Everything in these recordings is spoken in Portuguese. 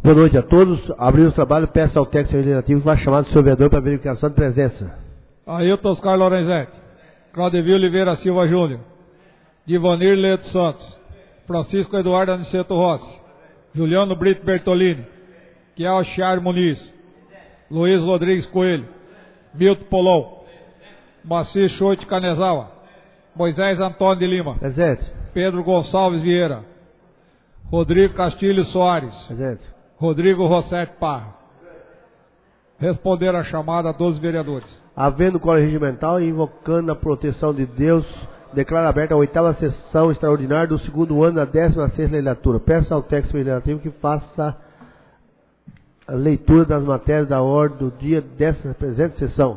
Boa noite a todos. Abrindo o trabalho, peço ao técnico legislativo que vá chamar o senhor vereador para verificação de presença. Ailton Oscar Lorenzetti, Claudevio Oliveira Silva Júnior, Divanir Leto Santos, Francisco Eduardo Aniceto Rossi, Juliano Brito Bertolini, Kiel Chiar Muniz, Luiz Rodrigues Coelho, Milton Polon, Moacir Choite Canezawa, Moisés Antônio de Lima, Presente. Pedro Gonçalves Vieira, Rodrigo Castilho Soares, Presente. Rodrigo Rossetti Parra. Responder a chamada dos vereadores. Havendo quórum regimental e invocando a proteção de Deus, declaro aberta a 8ª sessão extraordinária do 2º ano da 16ª legislatura. Peço ao técnico legislativo que faça a leitura das matérias da ordem do dia dessa presente sessão.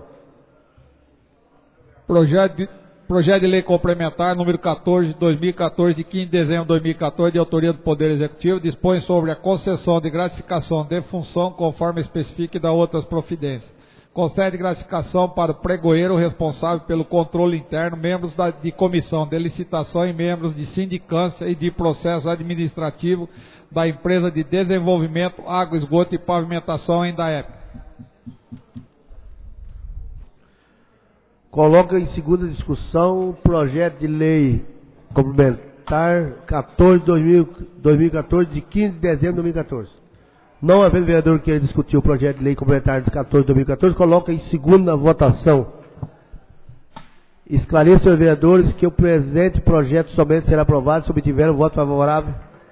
Projeto de Lei Complementar número 14 de 2014, de 15 de dezembro de 2014, de autoria do Poder Executivo, dispõe sobre a concessão de gratificação de função, conforme especifica e dá outras providências. Concede gratificação para o pregoeiro responsável pelo controle interno, membros de comissão de licitação e membros de sindicância e de processo administrativo da Empresa de Desenvolvimento, Água, Esgoto e Pavimentação, Indaep. Coloca em segunda discussão o projeto de lei complementar 14/2014, de 15 de dezembro de 2014. Não havendo vereador que queira discutir o projeto de lei complementar de 14/2014, coloca em segunda votação. Esclareça aos vereadores que o presente projeto somente será aprovado se obtiver um voto favorável.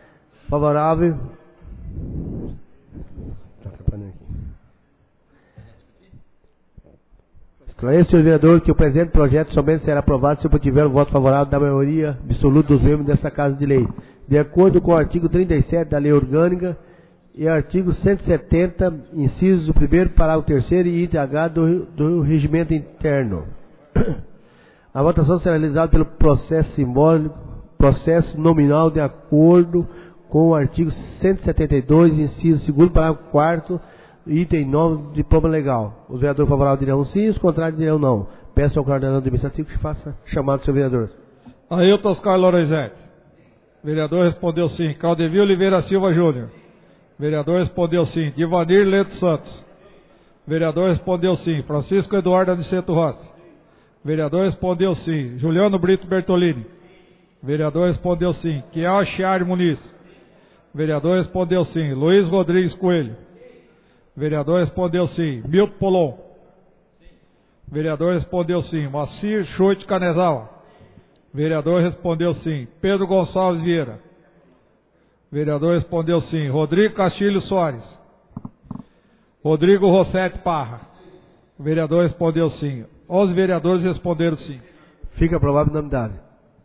Esclareça, vereador, que o presente projeto somente será aprovado se obtiver um voto favorável da maioria absoluta dos membros dessa Casa de Lei, de acordo com o artigo 37 da Lei Orgânica e artigo 170, incisos 1º, parágrafo 3º e item H do Regimento Interno. A votação será realizada pelo processo simbólico, processo nominal, de acordo com o artigo 172, inciso 2º, parágrafo 4º, item 9 do diploma legal. Os vereadores favoráveis dirão sim, os contrários dirão não. Peço ao coordenador administrativo que faça chamado do seu vereador. Ailton Oscar Lorenzetti. Vereador respondeu sim. Claudevio Oliveira Silva Júnior. Vereador respondeu sim. Divanir Leto Santos. Vereador respondeu sim. Francisco Eduardo Aniceto Rossi. Vereador respondeu sim. Juliano Brito Bertolini. Vereador respondeu sim. Kiel Chiar Muniz. Vereador respondeu sim. Luiz Rodrigues Coelho. Vereador respondeu sim. Milton Polon. Vereador respondeu sim. Moacir Choite Canezawa. Vereador respondeu sim. Pedro Gonçalves Vieira. Vereador respondeu sim. Rodrigo Castilho Soares. Rodrigo Rossetti Parra. Vereador respondeu sim. 11 vereadores responderam sim. Fica aprovado em unanimidade.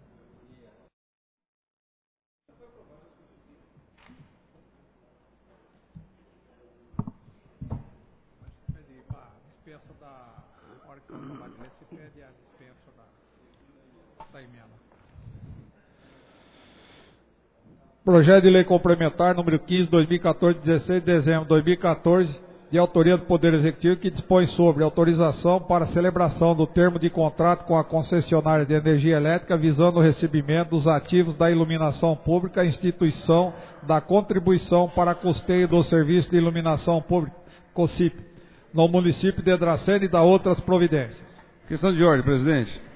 Projeto de Lei Complementar número 15, 2014, 16 de dezembro de 2014, de autoria do Poder Executivo, que dispõe sobre autorização para celebração do termo de contrato com a concessionária de energia elétrica, visando o recebimento dos ativos da iluminação pública, instituição da contribuição para custeio do serviço de iluminação pública, COSIP, no município de Dracena, e da outras providências. Questão de ordem, presidente.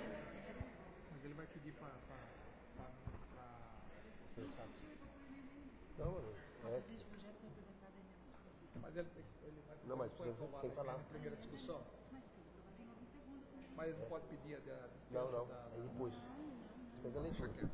Tem que falar. Primeira discussão. Mas ele não pode pedir a Não, aí depois. Depois da leitura.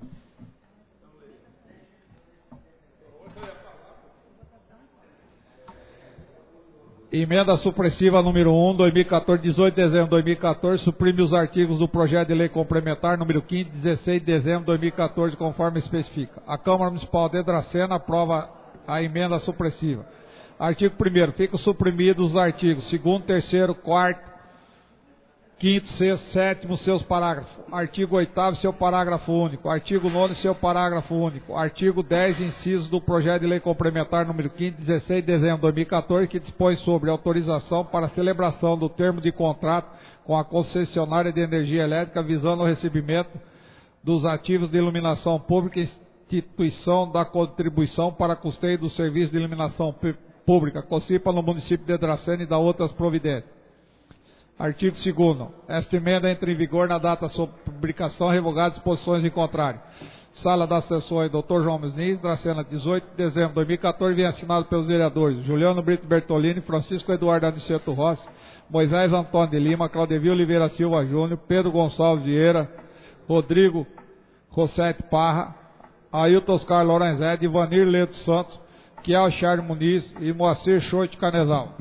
Emenda supressiva número 1, 2014, 18 de dezembro de 2014, suprime os artigos do projeto de lei complementar número 15, 16 de dezembro de 2014, conforme especifica. A Câmara Municipal de Dracena aprova a emenda supressiva. Artigo 1º, ficam suprimidos os artigos 2º, 3º, 4º, 5º, 6º, 7º, seus parágrafos. Artigo 8º, seu parágrafo único. Artigo 9º, seu parágrafo único. Artigo 10, incisos do projeto de lei complementar número 15, 16 de dezembro de 2014, que dispõe sobre autorização para a celebração do termo de contrato com a concessionária de energia elétrica, visando o recebimento dos ativos de iluminação pública, instituição da contribuição para custeio do serviço de iluminação pública, COCIPA, no município de Dracena e da outras providências. Artigo 2º. Esta emenda entra em vigor na data da sua publicação, revogadas disposições em contrário. Sala das Sessões, Dr. João Muniz, Dracena, 18 de dezembro de 2014, vem assinado pelos vereadores Juliano Brito Bertolini, Francisco Eduardo Aniceto Rossi, Moisés Antônio de Lima, Claudevio Oliveira Silva Júnior, Pedro Gonçalves Vieira, Rodrigo Rossetti Parra, Ailton Oscar Lorenzetti, Ivanir Leto Santos, Kiel Charles Muniz e Moacir Choite Canezal.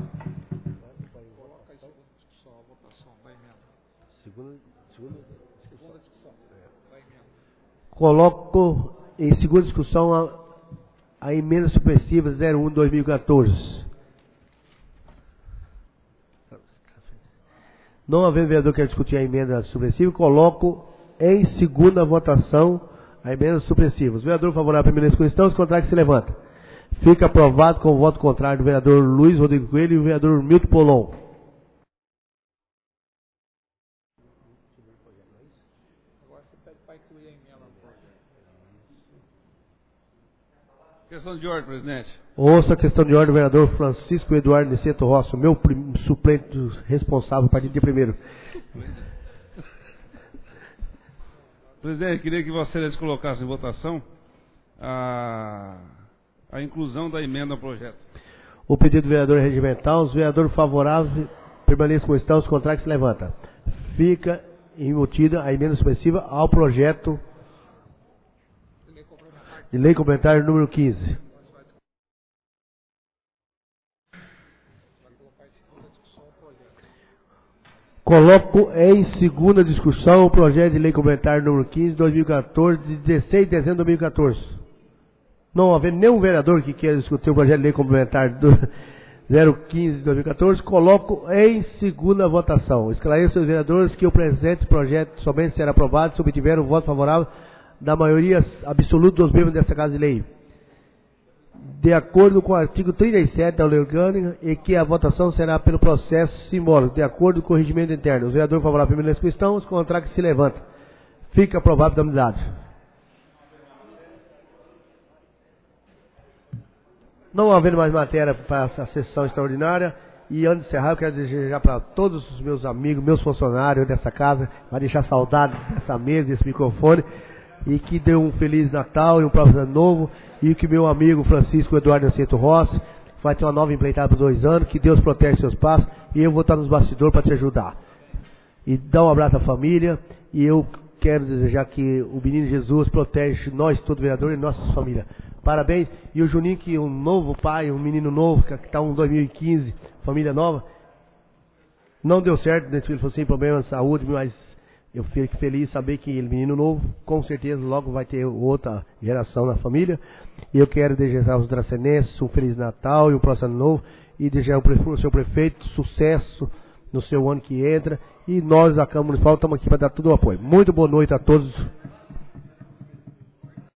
Coloco em segunda discussão a emenda supressiva 01/2014. Não havendo vereador que quer discutir a emenda supressiva, coloco em segunda votação a emenda supressiva. Os vereadores favoráveis à primeira discussão, os contrários que se levantam. Fica aprovado com o voto contrário do vereador Luiz Rodrigo Coelho e o vereador Milton Polon. Questão de ordem, presidente. Ouça a questão de ordem do vereador Francisco Eduardo Aniceto Rossi, meu suplente responsável a partir de primeiro. Presidente, queria que Vossa Excelência colocasse em votação a inclusão da emenda ao projeto. O pedido do vereador regimental, os vereadores favoráveis permaneçam como estão, os contrários se levantam. Fica embutida a emenda supressiva ao projeto de lei complementar número 15. Coloco em segunda discussão o projeto de lei complementar número 15 de 2014, de 16 de dezembro de 2014. Não havendo nenhum vereador que queira discutir o projeto de lei complementar do 015 de 2014, coloco em segunda votação. Esclareço aos vereadores que o presente projeto somente será aprovado se obtiver o voto favorável da maioria absoluta dos membros dessa Casa de Lei, de acordo com o artigo 37 da Lei Orgânica, e que a votação será pelo processo simbólico, de acordo com o regimento interno. Os vereadores favoráveis à primeira discussão, os contrários que se levantam. Fica aprovado da unidade. Não havendo mais matéria para essa sessão extraordinária, e antes de encerrar, eu quero desejar para todos os meus amigos, meus funcionários dessa casa, vai deixar saudade dessa mesa, desse microfone, e que dê um Feliz Natal e um próximo ano novo, e que meu amigo Francisco Eduardo Aniceto Rossi vai ter uma nova empreitada por 2 anos, que Deus protege seus passos, e eu vou estar nos bastidores para te ajudar. E dá um abraço à família, e eu quero desejar que o menino Jesus protege nós, todos vereadores, e nossas famílias. Parabéns. E o Juninho, que é um novo pai, um menino novo, que está em 2015, família nova, não deu certo, né? Ele falou sem problema de saúde, mas eu fico feliz em saber que ele, menino novo, com certeza logo vai ter outra geração na família. E eu quero desejar aos dracenenses um Feliz Natal e um próximo ano novo. E desejar ao seu prefeito sucesso no seu ano que entra. E nós, a Câmara Municipal, estamos aqui para dar todo o apoio. Muito boa noite a todos.